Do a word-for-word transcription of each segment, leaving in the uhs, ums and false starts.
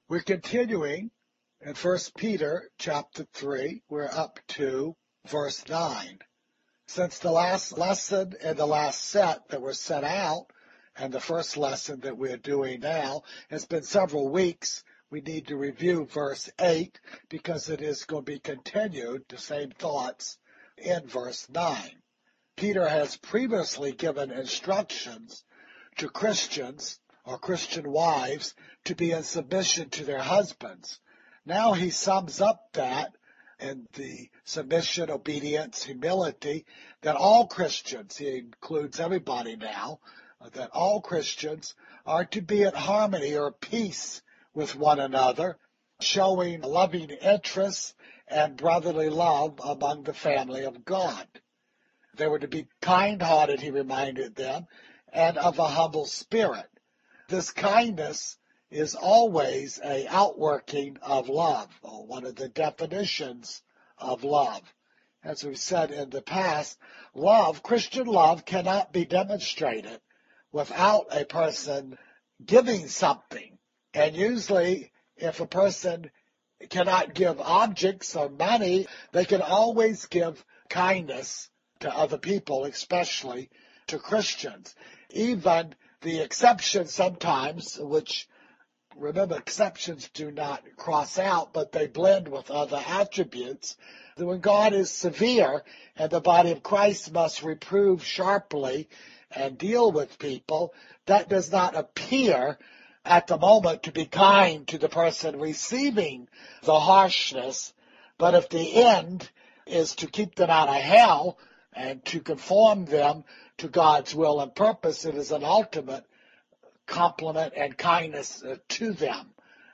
We're continuing in First Peter chapter three. We're up to verse nine. Since the last lesson and the last set that were set out and the first lesson that we're doing now has been several weeks, we need to review verse eight because it is going to be continued, the same thoughts, in verse nine. Peter has previously given instructions to Christians or Christian wives to be in submission to their husbands. Now he sums up that in the submission, obedience, humility, that all Christians, he includes everybody now, that all Christians are to be at harmony or peace with one another, showing loving interest and brotherly love among the family of God. They were to be kind-hearted, he reminded them, and of a humble spirit. This kindness is always an outworking of love, or one of the definitions of love. As we've said in the past, love, Christian love, cannot be demonstrated without a person giving something. And usually, if a person cannot give objects or money, they can always give kindness to other people, especially to Christians. Even the exception sometimes, which, remember, exceptions do not cross out, but they blend with other attributes. That when God is severe and the body of Christ must reprove sharply and deal with people, that does not appear at the moment to be kind to the person receiving the harshness, but if the end is to keep them out of hell and to conform them to God's will and purpose, it is an ultimate compliment and kindness to them.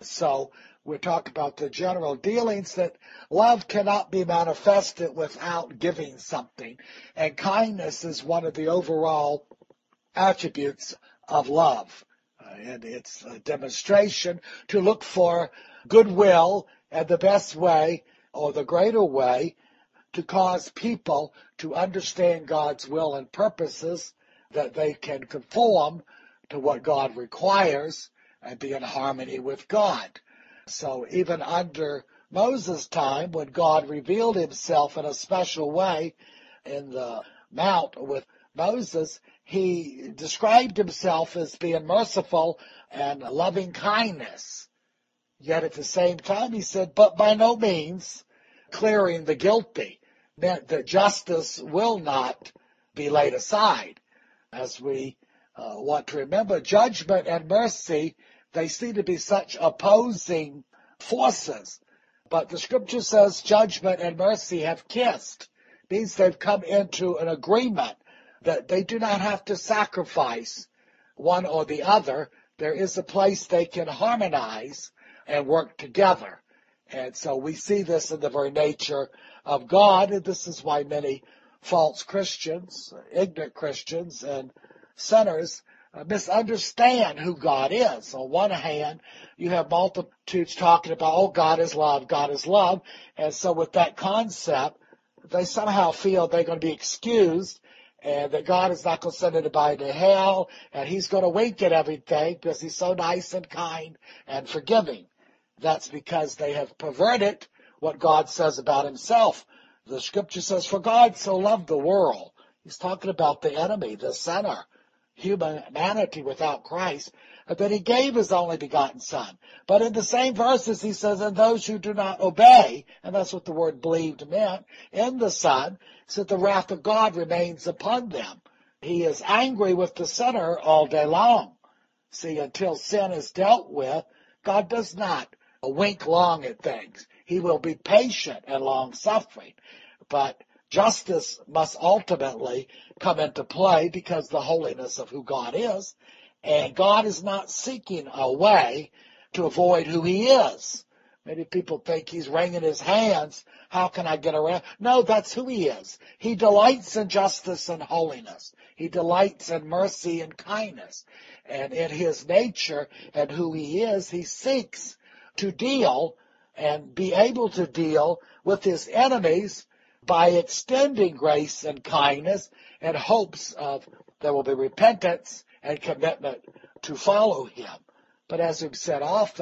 So we're talking about the general dealings that love cannot be manifested without giving something. And kindness is one of the overall attributes of love. Uh, and it's a demonstration to look for goodwill and the best way or the greater way to cause people to understand God's will and purposes, that they can conform to what God requires and be in harmony with God. So even under Moses' time, when God revealed himself in a special way in the mount with Moses, he described himself as being merciful and loving kindness. Yet at the same time, he said, but by no means clearing the guilty, meant that justice will not be laid aside. As we uh, want to remember, judgment and mercy, they seem to be such opposing forces. But the scripture says judgment and mercy have kissed. It means they've come into an agreement that they do not have to sacrifice one or the other. There is a place they can harmonize and work together. And so we see this in the very nature of God, and this is why many false Christians, ignorant Christians, and sinners uh, misunderstand who God is. On one hand, you have multitudes talking about, oh, God is love, God is love, and so with that concept, they somehow feel they're going to be excused, and that God is not going to send anybody to hell, and he's going to wink at everything because he's so nice and kind and forgiving. That's because they have perverted what God says about himself. The scripture says, for God so loved the world. He's talking about the enemy, the sinner, humanity without Christ, that he gave his only begotten Son. But in the same verses, he says, and those who do not obey, and that's what the word believed meant, in the Son, so the wrath of God remains upon them. He is angry with the sinner all day long. See, until sin is dealt with, God does not wink long at things. He will be patient and long-suffering. But justice must ultimately come into play because the holiness of who God is. And God is not seeking a way to avoid who he is. Many people think he's wringing his hands. How can I get around? No, that's who he is. He delights in justice and holiness. He delights in mercy and kindness. And in his nature and who he is, he seeks to deal and be able to deal with his enemies by extending grace and kindness and hopes of there will be repentance and commitment to follow him. But as we've said often,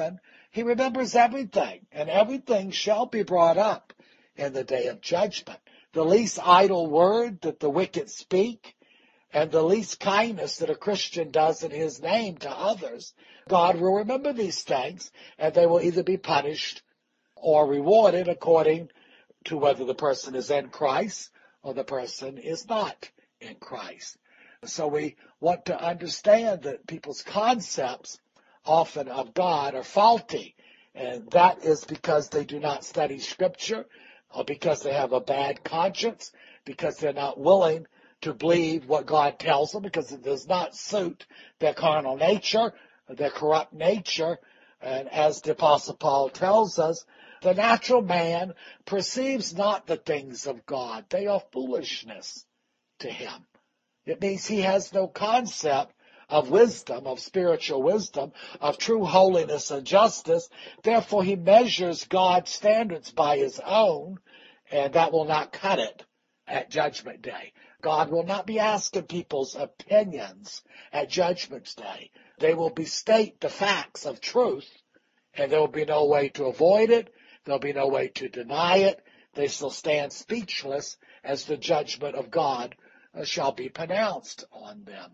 He remembers everything, and everything shall be brought up in the day of judgment. The least idle word that the wicked speak, and the least kindness that a Christian does in his name to others, God will remember these things, and they will either be punished or rewarded according to whether the person is in Christ or the person is not in Christ. So we want to understand that people's concepts often of God are faulty, and that is because they do not study Scripture, or because they have a bad conscience, because they're not willing to believe what God tells them, because it does not suit their carnal nature, their corrupt nature. And as the Apostle Paul tells us, the natural man perceives not the things of God. They are foolishness to him. It means he has no concept of wisdom, of spiritual wisdom, of true holiness and justice. Therefore, he measures God's standards by his own, and that will not cut it at Judgment Day. God will not be asking people's opinions at Judgment Day. They will be state the facts of truth, and there will be no way to avoid it. There will be no way to deny it. They shall stand speechless as the judgment of God shall be pronounced on them.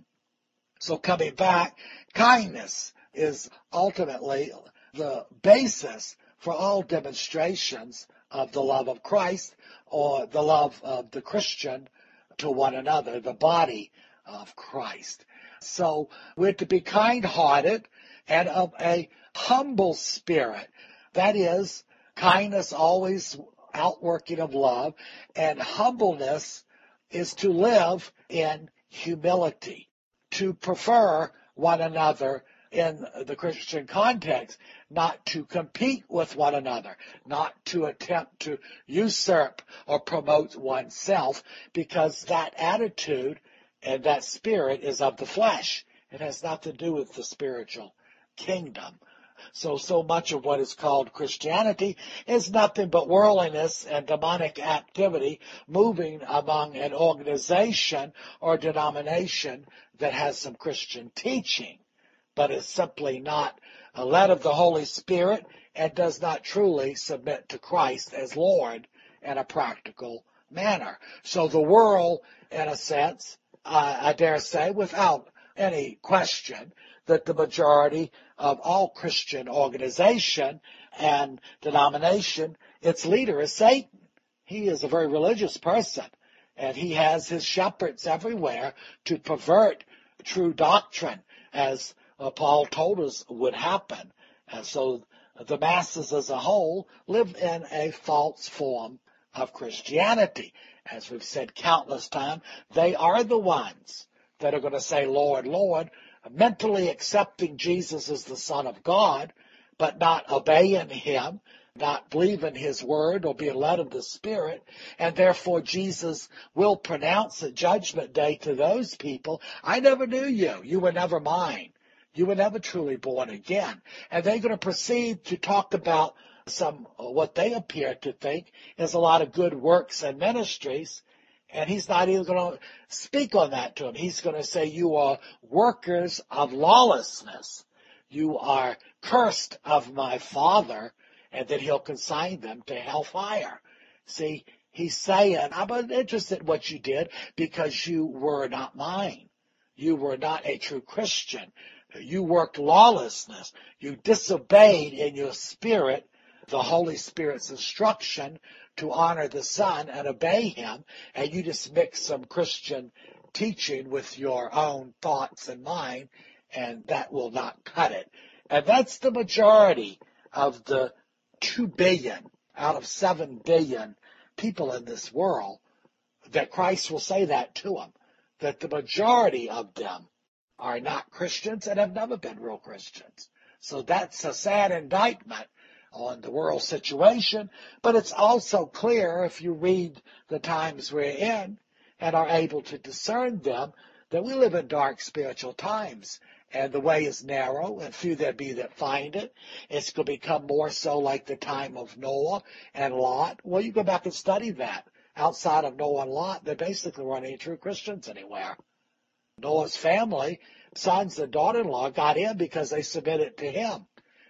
So coming back, kindness is ultimately the basis for all demonstrations of the love of Christ, or the love of the Christian to one another, the body of Christ. So we're to be kind-hearted and of a humble spirit. That is, kindness always outworking of love, and humbleness is to live in humility, to prefer one another in the Christian context, not to compete with one another, not to attempt to usurp or promote oneself, because that attitude and that spirit is of the flesh. It has nothing to do with the spiritual kingdom. So, so much of what is called Christianity is nothing but worldliness and demonic activity moving among an organization or denomination that has some Christian teaching, but is simply not led of the Holy Spirit and does not truly submit to Christ as Lord in a practical manner. So the world, in a sense, uh, I dare say, without any question, that the majority of all Christian organization and denomination, its leader is Satan. He is a very religious person, and he has his shepherds everywhere to pervert true doctrine, as uh, Paul told us would happen. And so the masses as a whole live in a false form of Christianity. As we've said countless times, they are the ones that are going to say, Lord, Lord, mentally accepting Jesus as the Son of God, but not obeying him, not believing his word or being led of the Spirit, and therefore Jesus will pronounce at Judgment Day to those people, I never knew you. You were never mine. You were never truly born again. And they're going to proceed to talk about some, what they appear to think is a lot of good works and ministries, and he's not even going to speak on that to them. He's going to say, you are workers of lawlessness. You are cursed of my Father, and then he'll consign them to hellfire. See, he's saying, I'm uninterested in what you did because you were not mine. You were not a true Christian. You worked lawlessness. You disobeyed in your spirit the Holy Spirit's instruction to honor the Son and obey him, and you just mix some Christian teaching with your own thoughts and mind, and that will not cut it. And that's the majority of the two billion out of seven billion people in this world, that Christ will say that to them, that the majority of them are not Christians and have never been real Christians. So that's a sad indictment on the world situation, but it's also clear if you read the times we're in and are able to discern them, that we live in dark spiritual times, and the way is narrow, and few there be that find it. It's going to become more so like the time of Noah and Lot. Well, you go back and study that. Outside of Noah and Lot, there basically weren't any true Christians anywhere. Noah's family, sons and daughter-in-law, got in because they submitted to him.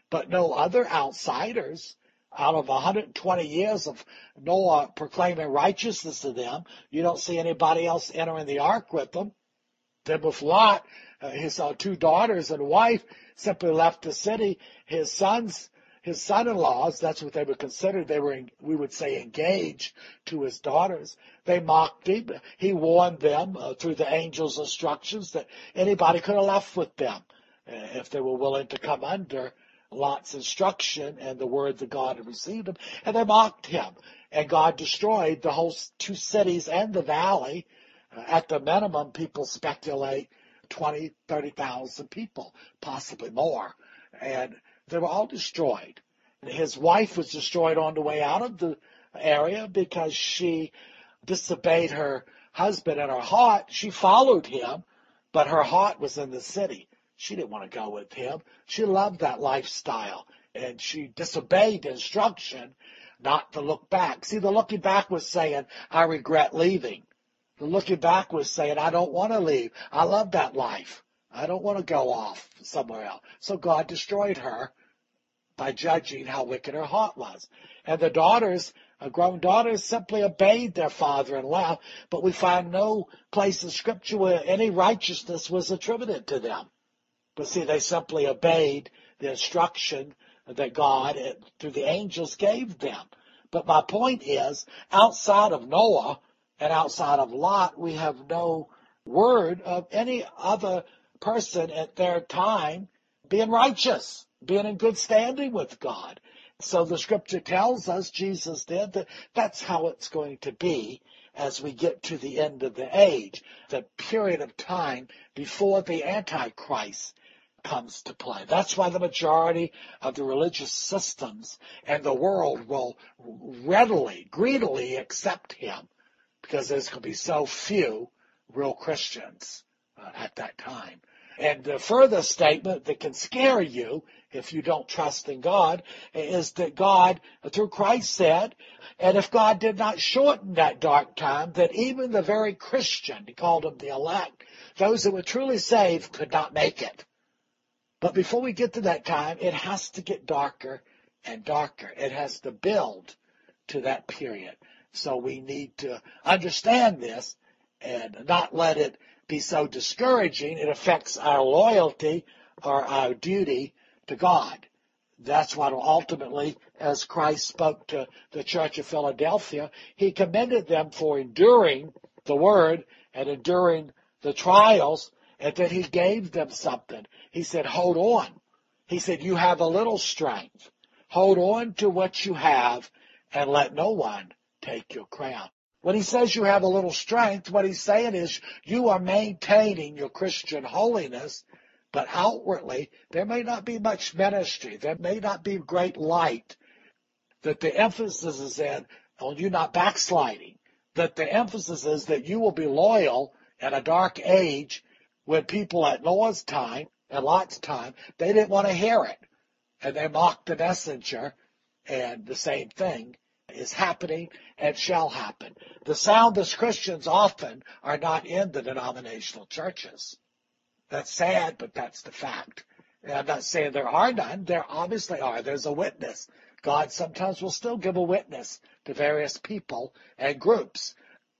but no other outsiders. Out of one hundred twenty years of Noah proclaiming righteousness to them, you don't see anybody else entering the ark with them. Then with Lot, uh, his uh, two daughters and wife simply left the city. His sons, his son-in-laws, that's what they were considered. They were, we would say, engaged to his daughters. They mocked him. He warned them uh, through the angel's instructions that anybody could have left with them uh, if they were willing to come under Lot's instruction and the word that God had received him. And they mocked him. And God destroyed the whole two cities and the valley. Uh, at the minimum, people speculate twenty, thirty thousand people, possibly more. And they were all destroyed. His wife was destroyed on the way out of the area because she disobeyed her husband in her heart. She followed him, but her heart was in the city. She didn't want to go with him. She loved that lifestyle, and she disobeyed the instruction not to look back. See, the looking back was saying, I regret leaving. The looking back was saying, I don't want to leave. I love that life. I don't want to go off somewhere else. So God destroyed her by judging how wicked her heart was. And the daughters, uh, grown daughters, simply obeyed their father and left, but we find no place in Scripture where any righteousness was attributed to them. But see, they simply obeyed the instruction that God, through the angels, gave them. But my point is, outside of Noah and outside of Lot, we have no word of any other person at their time being righteous, being in good standing with God. So the Scripture tells us, Jesus did, that that's how it's going to be as we get to the end of the age, the period of time before the Antichrist comes to play. That's why the majority of the religious systems and the world will readily, greedily accept him, because there's going to be so few real Christians uh, at that time. And the further statement that can scare you if you don't trust in God is that God, through Christ, said, and if God did not shorten that dark time, that even the very Christian, he called them the elect, those that were truly saved, could not make it. But before we get to that time, it has to get darker and darker. It has to build to that period. So we need to understand this and not let it be so discouraging it affects our loyalty or our duty to God. That's what ultimately, as Christ spoke to the church of Philadelphia, he commended them for enduring the word and enduring the trials, and then he gave them something. He said, hold on. He said, you have a little strength. Hold on to what you have and let no one take your crown. When he says you have a little strength, what he's saying is you are maintaining your Christian holiness, but outwardly there may not be much ministry. There may not be great light. That the emphasis is in on you not backsliding. That the emphasis is that you will be loyal in a dark age when people at Noah's time and Lot's time, they didn't want to hear it. And they mocked the messenger, and the same thing is happening and shall happen. The soundest Christians often are not in the denominational churches. That's sad, but that's the fact. And I'm not saying there are none. There obviously are. There's a witness. God sometimes will still give a witness to various people and groups.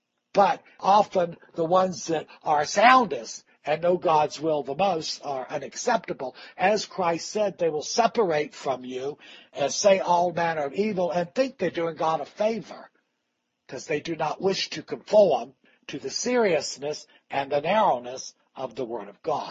But often the ones that are soundest and know God's will the most are unacceptable. As Christ said, they will separate from you and say all manner of evil and think they're doing God a favor because they do not wish to conform to the seriousness and the narrowness of the Word of God.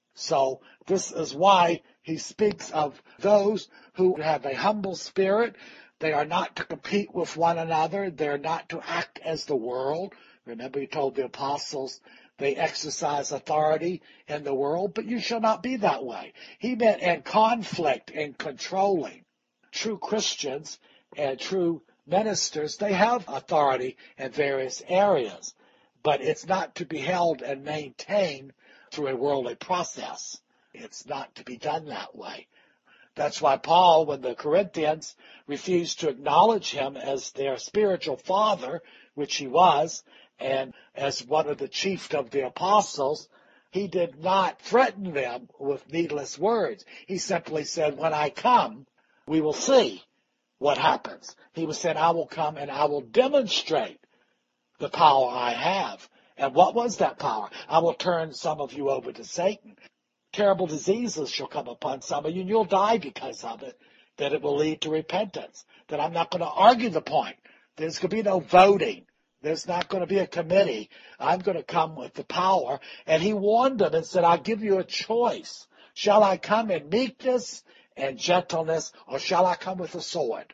So this is why he speaks of those who have a humble spirit. They are not to compete with one another. They're not to act as the world. Remember, he told the apostles they exercise authority in the world, but you shall not be that way. He meant in conflict and controlling. True Christians and true ministers, they have authority in various areas, but it's not to be held and maintained through a worldly process. It's not to be done that way. That's why Paul, when the Corinthians refused to acknowledge him as their spiritual father, which he was, and as one of the chief of the apostles, He did not threaten them with needless words. He simply said, when I come, we will see what happens. He was saying, I will come and I will demonstrate the power I have. And what was that power? I will turn some of you over to Satan. Terrible diseases shall come upon some of you, and you'll die because of it. That it will lead to repentance. That I'm not going to argue the point. There's going to be no voting. There's not going to be a committee. I'm going to come with the power. And he warned them and said, I'll give you a choice. Shall I come in meekness and gentleness, or shall I come with a sword?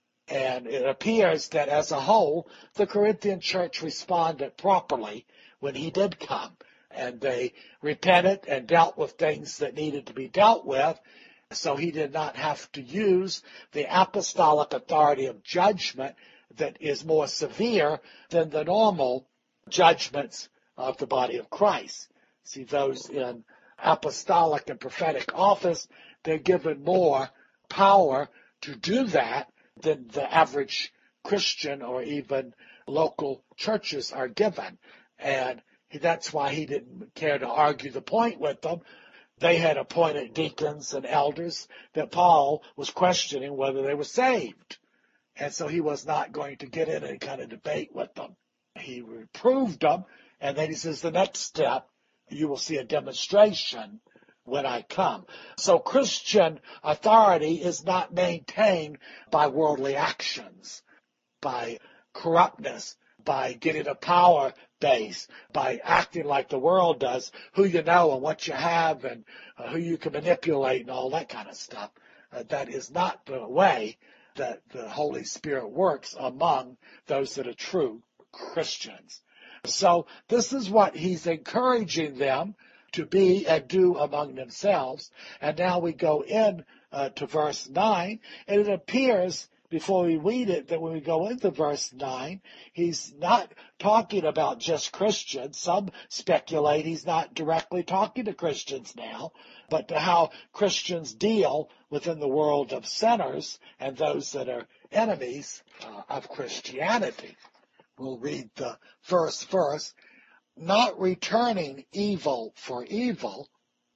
And it appears that as a whole, the Corinthian church responded properly when he did come. And they repented and dealt with things that needed to be dealt with. So he did not have to use the apostolic authority of judgment that is more severe than the normal judgments of the body of Christ. See, those in apostolic and prophetic office, they're given more power to do that than the average Christian or even local churches are given. And that's why he didn't care to argue the point with them. They had appointed deacons and elders that Paul was questioning whether they were saved. And so he was not going to get in any kind of debate with them. He reproved them, and then he says, the next step, you will see a demonstration when I come. So Christian authority is not maintained by worldly actions, by corruptness, by getting a power base, by acting like the world does, who you know and what you have and uh, who you can manipulate and all that kind of stuff. Uh, that is not the way that the Holy Spirit works among those that are true Christians. So this is what he's encouraging them to be and do among themselves. And now we go in uh, to verse nine, and it appears before we read it that when we go into verse nine, he's not talking about just Christians. Some speculate he's not directly talking to Christians now, but to how Christians deal within the world of sinners and those that are enemies uh, of Christianity. We'll read the first verse. Not returning evil for evil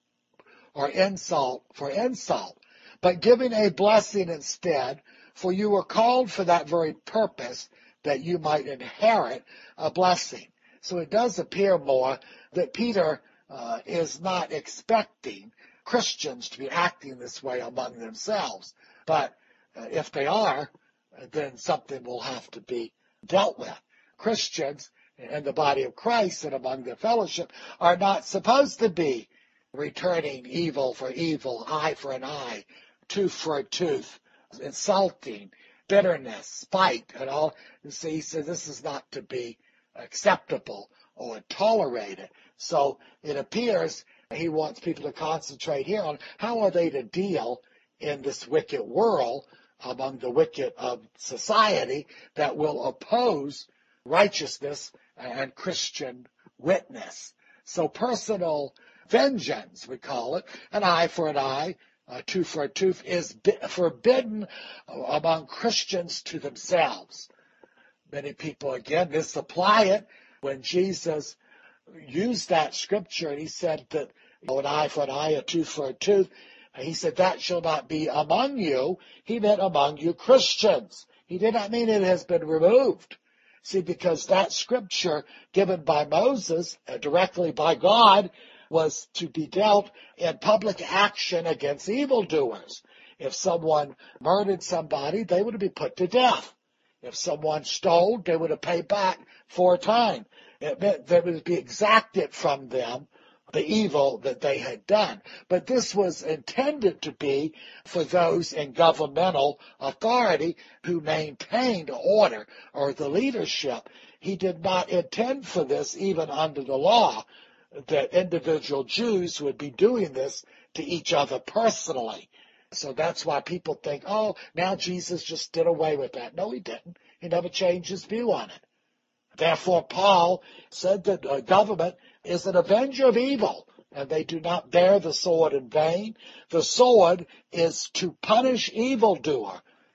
or insult for insult, but giving a blessing instead, for you were called for that very purpose, that you might inherit a blessing. So it does appear more that Peter uh, is not expecting Christians to be acting this way among themselves. But uh, if they are, then something will have to be dealt with. Christians in the body of Christ and among the fellowship are not supposed to be returning evil for evil, eye for an eye, tooth for a tooth, insulting, bitterness, spite, and all. So he said this is not to be acceptable or tolerated. So it appears he wants people to concentrate here on how are they to deal in this wicked world among the wicked of society that will oppose righteousness and Christian witness. So personal vengeance, we call it, an eye for an eye, a tooth for a tooth, is forbidden among Christians to themselves. Many people, again, misapply it. When Jesus used that scripture and he said that you know, an eye for an eye, a tooth for a tooth, he said that shall not be among you. He meant among you Christians. He did not mean it has been removed. See, because that scripture given by Moses, uh, directly by God, was to be dealt in public action against evildoers. If someone murdered somebody, they would be put to death. If someone stole, they would have paid back four times. It meant there would be exacted from them the evil that they had done. But this was intended to be for those in governmental authority who maintained order or the leadership. He did not intend for this even under the law, that individual Jews would be doing this to each other personally. So that's why people think, oh, now Jesus just did away with that. No, he didn't. He never changed his view on it. Therefore, Paul said that uh, government is an avenger of evil, and they do not bear the sword in vain. The sword is to punish evildoer.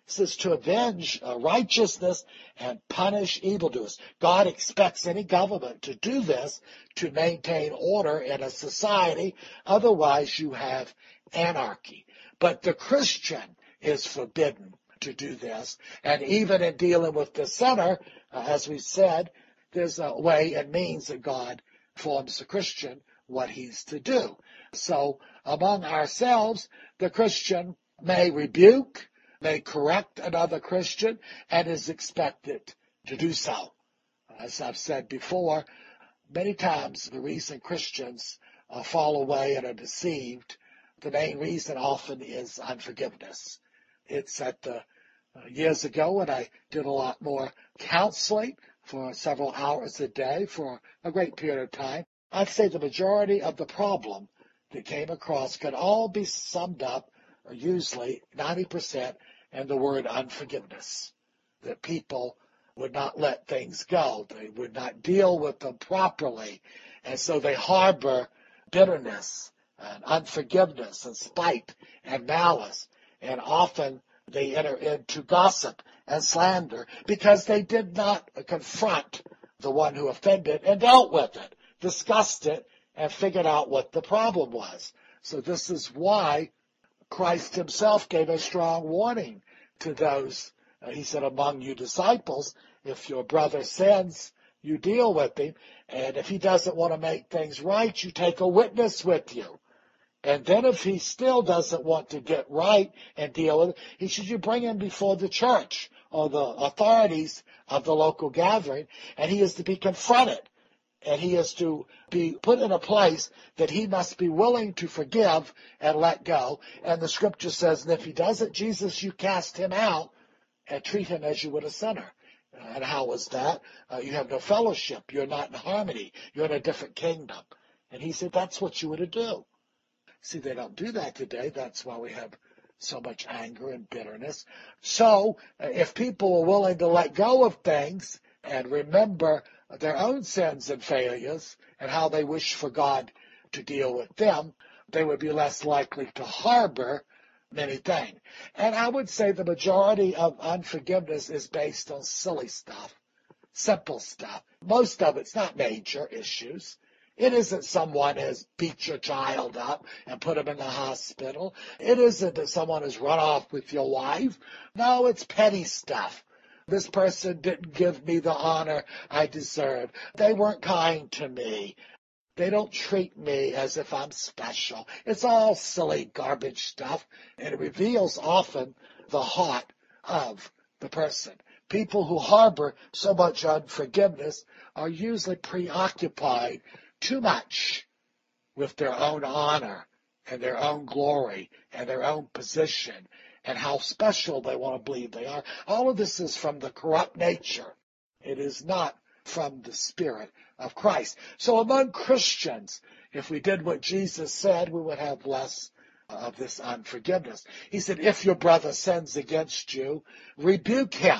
This is to avenge uh, righteousness and punish evildoers. God expects any government to do this to maintain order in a society. Otherwise, you have anarchy. But the Christian is forbidden to do this. And even in dealing with the sinner, uh, as we said, there's a way and means that God informs the Christian what he's to do. So among ourselves, the Christian may rebuke, may correct another Christian, and is expected to do so. As I've said before, many times the reason Christians uh, fall away and are deceived, the main reason often is unforgiveness. It's at the uh, years ago when I did a lot more counseling for several hours a day for a great period of time. I'd say the majority of the problem that came across could all be summed up, or usually ninety percent, in the word unforgiveness. That people would not let things go. They would not deal with them properly. And so they harbor bitterness and unforgiveness and spite and malice. And often they enter into gossip and slander because they did not confront the one who offended and dealt with it, discussed it, and figured out what the problem was. So this is why Christ himself gave a strong warning to those. Uh, he said, among you disciples, if your brother sins, you deal with him. And if he doesn't want to make things right, you take a witness with you. And then if he still doesn't want to get right and deal with it, he should you bring him before the church or the authorities of the local gathering, and he is to be confronted. And he is to be put in a place that he must be willing to forgive and let go. And the scripture says, and if he doesn't, Jesus, you cast him out and treat him as you would a sinner. And how is that? Uh, you have no fellowship. You're not in harmony. You're in a different kingdom. And he said, that's what you were to do. See, they don't do that today. That's why we have so much anger and bitterness. So uh, if people are willing to let go of things and remember their own sins and failures and how they wish for God to deal with them, they would be less likely to harbor many things. And I would say the majority of unforgiveness is based on silly stuff, simple stuff. Most of it's not major issues. It isn't someone has beat your child up and put him in the hospital. It isn't that someone has run off with your wife. No, it's petty stuff. This person didn't give me the honor I deserve. They weren't kind to me. They don't treat me as if I'm special. It's all silly garbage stuff, and it reveals often the heart of the person. People who harbor so much unforgiveness are usually preoccupied too much with their own honor and their own glory and their own position and how special they want to believe they are. All of this is from the corrupt nature. It is not from the Spirit of Christ. So among Christians, if we did what Jesus said, we would have less of this unforgiveness. He said, if your brother sins against you, rebuke him.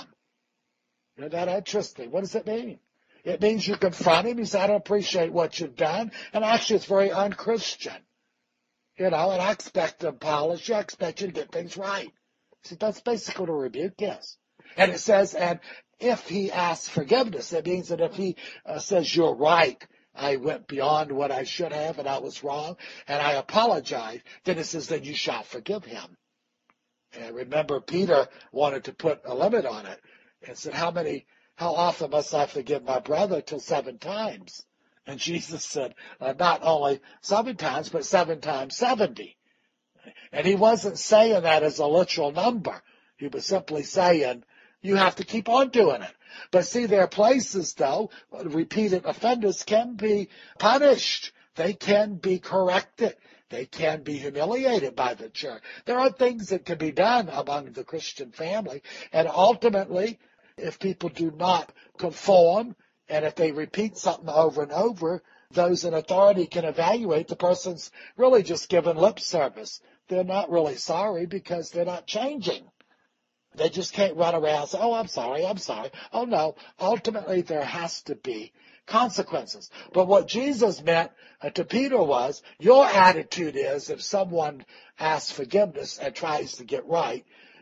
Isn't that interesting? What does it mean? It means you confront him. You say, I don't appreciate what you've done. And actually, it's very unchristian. You know, and I expect to polish you. I expect you to get things right. See, that's basically a rebuke, yes. And it says, and if he asks forgiveness, it means that if he uh, says, you're right, I went beyond what I should have and I was wrong, and I apologize, then it says, then you shall forgive him. And remember, Peter wanted to put a limit on it and said, how many, how often must I forgive my brother? Till seven times. And Jesus said, uh, not only seven times, but seven times seventy. And he wasn't saying that as a literal number. He was simply saying, you have to keep on doing it. But see, there are places, though, repeated offenders can be punished. They can be corrected. They can be humiliated by the church. There are things that can be done among the Christian family. And ultimately, if people do not conform, and if they repeat something over and over, those in authority can evaluate the person's really just giving lip service. They're not really sorry because they're not changing. They just can't run around and say, oh, I'm sorry, I'm sorry. Oh, no. Ultimately, there has to be consequences. But what Jesus meant uh, to Peter was, your attitude is if someone asks forgiveness and tries to get right,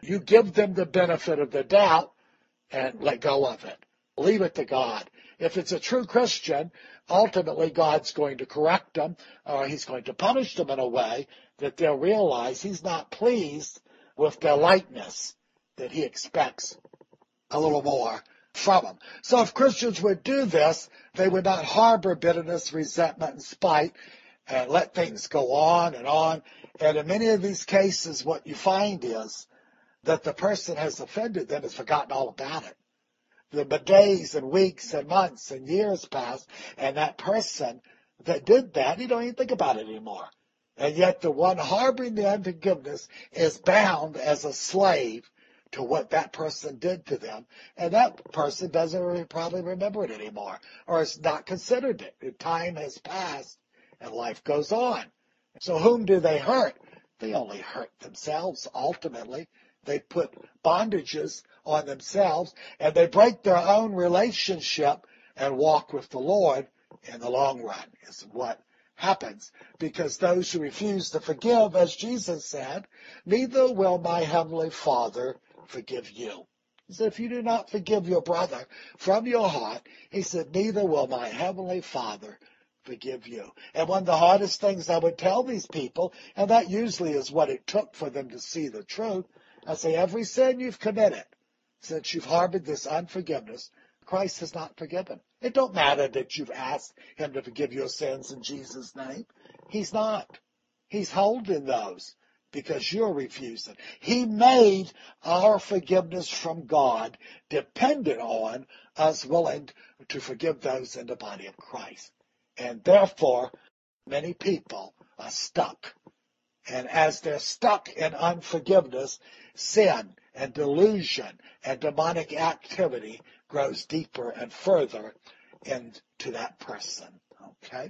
You give them the benefit of the doubt and let go of it. Leave it to God. If it's a true Christian, ultimately God's going to correct them, or he's going to punish them in a way that they'll realize he's not pleased with their lightness, that he expects a little more from them. So if Christians would do this, they would not harbor bitterness, resentment, and spite, and let things go on and on. And in many of these cases, what you find is that the person has offended them has forgotten all about it. The days and weeks and months and years pass, and that person that did that, you don't even think about it anymore. And yet the one harboring the unforgiveness is bound as a slave to what that person did to them, and that person doesn't really probably remember it anymore, or has not considered it. Time has passed, and life goes on. So whom do they hurt? They only hurt themselves, ultimately. They put bondages on themselves, and they break their own relationship and walk with the Lord in the long run, is what happens. Because those who refuse to forgive, as Jesus said, neither will my heavenly Father forgive you. He said, if you do not forgive your brother from your heart, he said, neither will my heavenly Father forgive you. And one of the hardest things I would tell these people, and that usually is what it took for them to see the truth, I say, every sin you've committed, since you've harbored this unforgiveness, Christ has not forgiven. It don't matter that you've asked him to forgive your sins in Jesus' name. He's not. He's holding those because you're refusing. He made our forgiveness from God dependent on us willing to forgive those in the body of Christ. And therefore, many people are stuck. And as they're stuck in unforgiveness, sin and delusion and demonic activity grows deeper and further into that person. Okay?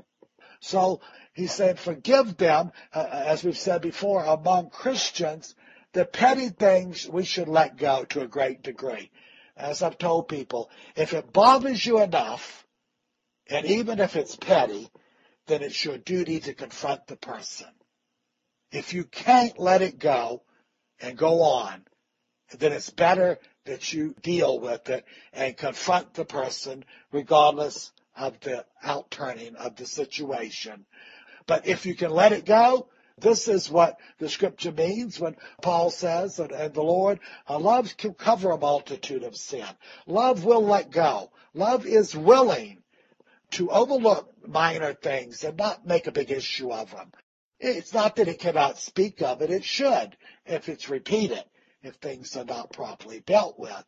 So he said, forgive them, uh, as we've said before, among Christians, the petty things we should let go to a great degree. As I've told people, if it bothers you enough, and even if it's petty, then it's your duty to confront the person. If you can't let it go and go on, then it's better that you deal with it and confront the person regardless of the outturning of the situation. But if you can let it go, this is what the scripture means when Paul says, and, and the Lord, uh, love can cover a multitude of sin. Love will let go. Love is willing to overlook minor things and not make a big issue of them. It's not that it cannot speak of it. It should if it's repeated, if things are not properly dealt with.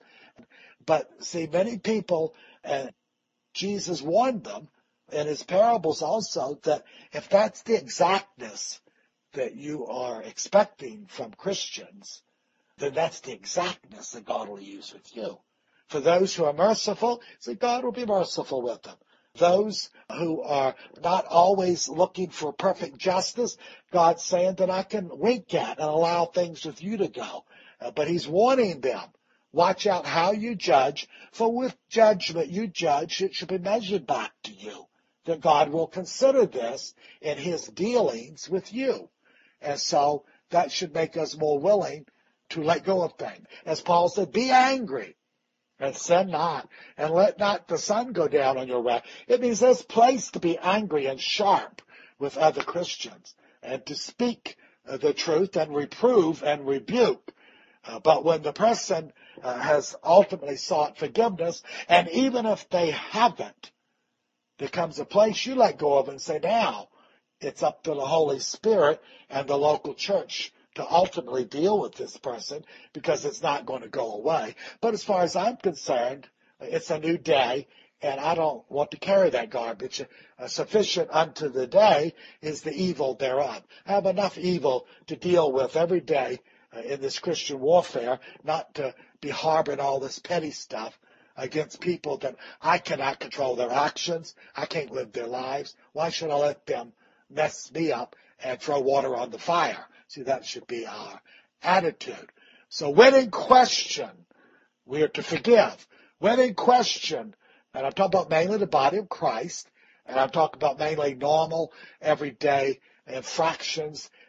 But see, many people, and Jesus warned them in his parables also, that if that's the exactness that you are expecting from Christians, then that's the exactness that God will use with you. For those who are merciful, see, God will be merciful with them. Those who are not always looking for perfect justice, God's saying that I can wink at and allow things with you to go. Uh, but he's warning them, watch out how you judge, for with judgment you judge, it should be measured back to you. That God will consider this in his dealings with you. And so that should make us more willing to let go of things. As Paul said, be angry and sin not, and let not the sun go down on your wrath. It means there's place to be angry and sharp with other Christians and to speak uh, the truth and reprove and rebuke. Uh, but when the person uh, has ultimately sought forgiveness, and even if they haven't, there comes a place you let go of and say, now it's up to the Holy Spirit and the local church to ultimately deal with this person, because it's not going to go away. But as far as I'm concerned, it's a new day, and I don't want to carry that garbage. Uh, sufficient unto the day is the evil thereof. I have enough evil to deal with every day uh, in this Christian warfare, not to be harboring all this petty stuff against people that I cannot control their actions. I can't live their lives. Why should I let them mess me up and throw water on the fire? See, that should be our attitude. So when in question, we are to forgive. When in question, and I'm talking about mainly the body of Christ, and I'm talking about mainly normal, everyday infractions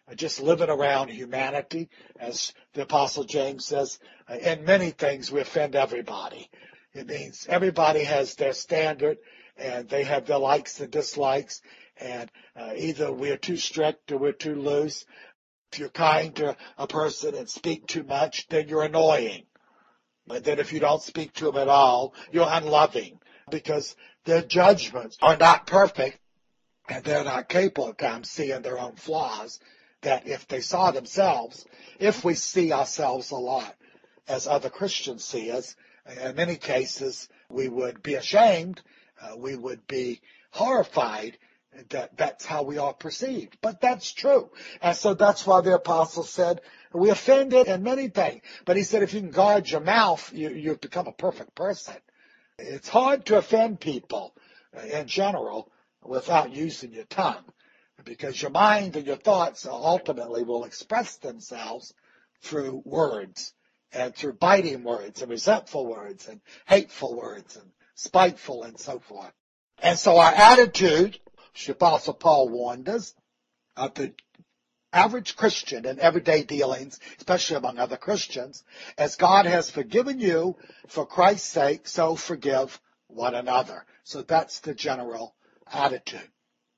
just living around humanity. As the Apostle James says, in many things we offend everybody. It means everybody has their standard, and they have their likes and dislikes, and uh, either we're too strict or we're too loose. If you're kind to a person and speak too much, then you're annoying. But then if you don't speak to them at all, you're unloving, because their judgments are not perfect, and they're not capable of times seeing their own flaws, that if they saw themselves, if we see ourselves a lot as other Christians see us, in many cases we would be ashamed, uh, we would be horrified that that's how we are perceived. But that's true. And so that's why the apostle said, we offended in many things. But he said, if you can guard your mouth, you, you've become a perfect person. It's hard to offend people in general without using your tongue, because your mind and your thoughts ultimately will express themselves through words, and through biting words and resentful words and hateful words and spiteful and so forth. And so our attitude, the Apostle Paul warned us, of the average Christian in everyday dealings, especially among other Christians, as God has forgiven you for Christ's sake, so forgive one another. So that's the general attitude.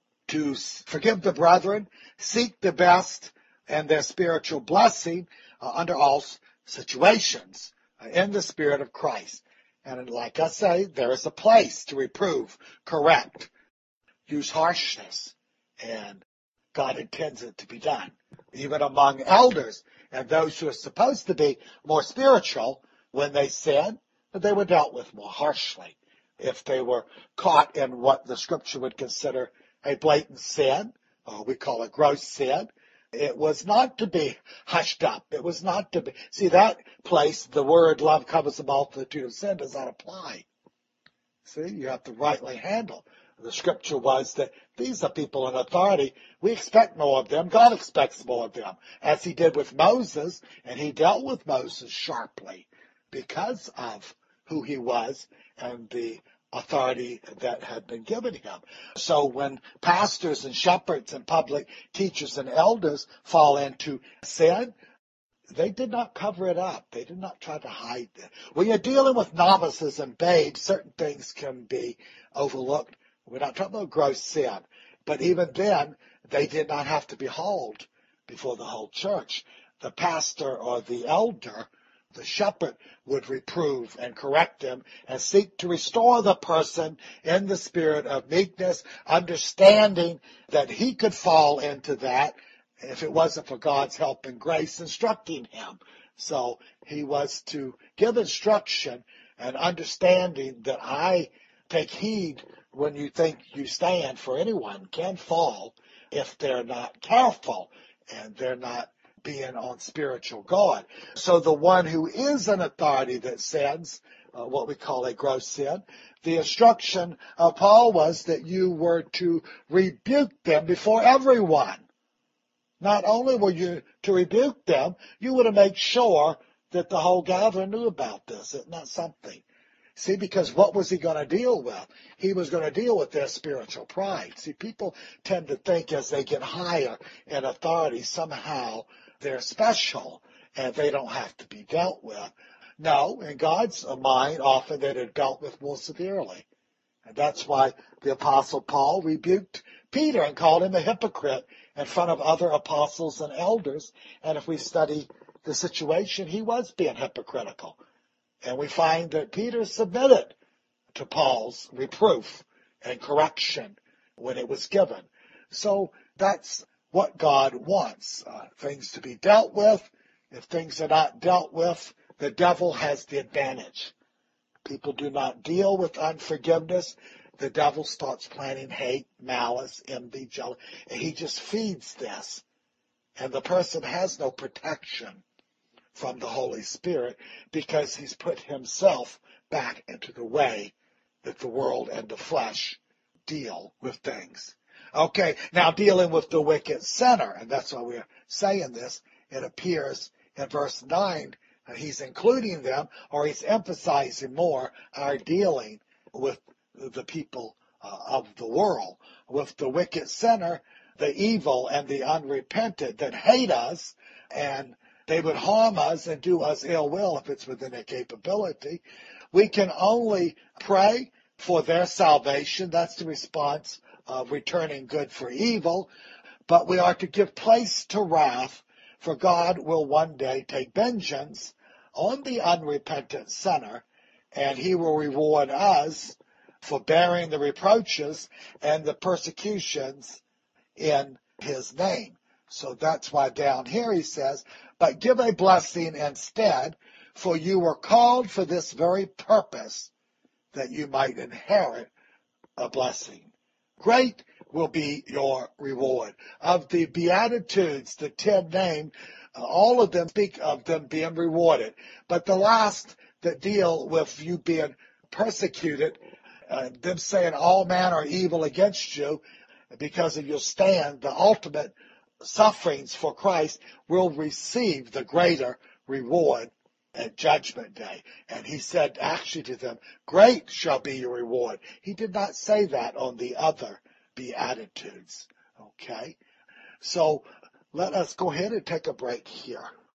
To forgive the brethren, seek the best and their spiritual blessing uh, under all situations uh, in the Spirit of Christ. And like I say, there is a place to reprove, correct, use harshness, and God intends it to be done. Even among elders and those who are supposed to be more spiritual, when they sin, they were dealt with more harshly. If they were caught in what the Scripture would consider a blatant sin, or we call it gross sin, it was not to be hushed up. It was not to be. See, that place, the word love covers a multitude of sin, does not apply. See, you have to rightly handle. The Scripture was that these are people in authority. We expect more of them. God expects more of them, as he did with Moses, and he dealt with Moses sharply because of who he was and the authority that had been given him. So when pastors and shepherds and public teachers and elders fall into sin, they did not cover it up. They did not try to hide it. When you're dealing with novices and babes, certain things can be overlooked. We're not talking about gross sin. But even then, they did not have to be hauled before the whole church. The pastor or the elder, the shepherd, would reprove and correct them and seek to restore the person in the spirit of meekness, understanding that he could fall into that if it wasn't for God's help and grace instructing him. So he was to give instruction and understanding that I take heed when you think you stand, for anyone can fall if they're not careful and they're not being on spiritual guard. So the one who is an authority that sins, uh, what we call a gross sin, the instruction of Paul was that you were to rebuke them before everyone. Not only were you to rebuke them, you were to make sure that the whole gathering knew about this. It's not something. See, because what was he going to deal with? He was going to deal with their spiritual pride. See, people tend to think as they get higher in authority, somehow they're special and they don't have to be dealt with. No, in God's mind, often they're dealt with more severely. And that's why the Apostle Paul rebuked Peter and called him a hypocrite in front of other apostles and elders. And if we study the situation, he was being hypocritical. And we find that Peter submitted to Paul's reproof and correction when it was given. So that's what God wants, uh, things to be dealt with. If things are not dealt with, the devil has the advantage. People do not deal with unforgiveness. The devil starts planting hate, malice, envy, jealousy, and he just feeds this. And the person has no protection from the Holy Spirit because he's put himself back into the way that the world and the flesh deal with things. Okay, now dealing with the wicked sinner, and that's why we're saying this, it appears in verse nine, uh, he's including them, or he's emphasizing more our dealing with the people uh, of the world. With the wicked sinner, the evil and the unrepentant that hate us, and they would harm us and do us ill will if it's within their capability. We can only pray for their salvation. That's the response of returning good for evil. But we are to give place to wrath, for God will one day take vengeance on the unrepentant sinner, and he will reward us for bearing the reproaches and the persecutions in his name. So that's why down here he says, but give a blessing instead, for you were called for this very purpose, that you might inherit a blessing. Great will be your reward. Of the Beatitudes, the ten named, uh, all of them speak of them being rewarded. But the last that deal with you being persecuted, uh, them saying all men are evil against you because of your stand, the ultimate sufferings for Christ will receive the greater reward at Judgment Day. And he said actually to them, great shall be your reward. He did not say that on the other Beatitudes. Okay? So let us go ahead and take a break here.